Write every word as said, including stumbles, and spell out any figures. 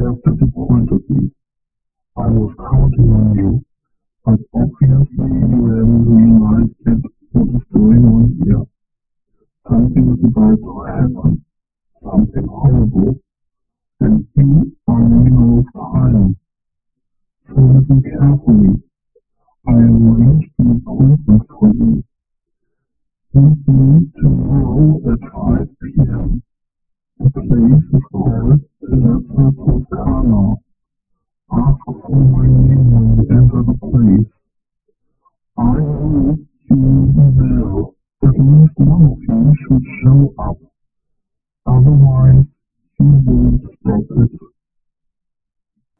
have disappointed me. I was counting on you, but obviously you haven't realized yet what is going on here. Something is about to happen, something horrible, and you are running out of time. So listen carefully. I arranged an appointment for you. Meet me tomorrow at five p m The place is called Piazza Toscana. Ask for my name when you enter the place. I know you will be there. At least one of you should show up. Otherwise, you won't stop it.